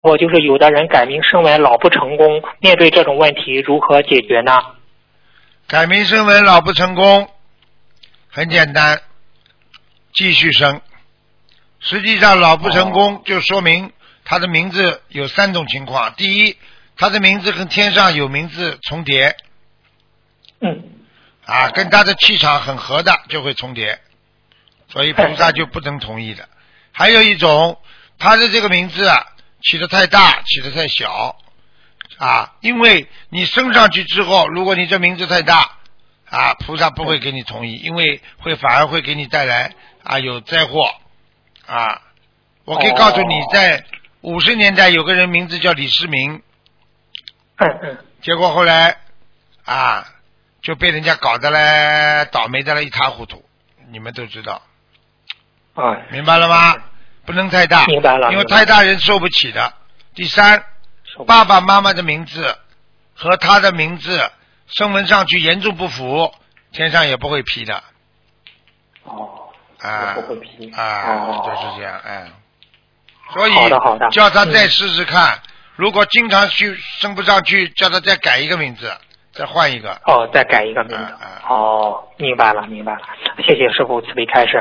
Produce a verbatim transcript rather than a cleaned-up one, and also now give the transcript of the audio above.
我就是有的人改名声纹老不成功，面对这种问题如何解决呢？ 改名声纹老不成功，很简单，继续生。实际上老不成功就说明他的名字有三种情况。第一，他的名字跟天上有名字重叠， 嗯， 啊，跟他的气场很合的就会重叠，所以菩萨就不能同意的。还有一种，他的这个名字啊起得太大，起得太小啊，因为你升上去之后，如果你这名字太大啊，菩萨不会给你同意，因为会反而会给你带来啊有灾祸啊。我可以告诉你，在五十年代有个人名字叫李世民， 嗯嗯， 结果后来啊就被人家搞得嘞倒霉的了一塌糊涂，你们都知道啊， 明白了吗？不能太大， 明白了， 因为太大人受不起的。第三，爸爸妈妈的名字和他的名字声纹上去严重不符，天上也不会批的。 哦， 啊， 不会批啊， 哦、 就是这样，哎。所以好的好的， 叫他再试试看，嗯、如果经常去升不上去，叫他再改一个名字，再换一个。 哦，再改一个名字。 啊啊、 哦，明白了明白了，谢谢师父慈悲开示。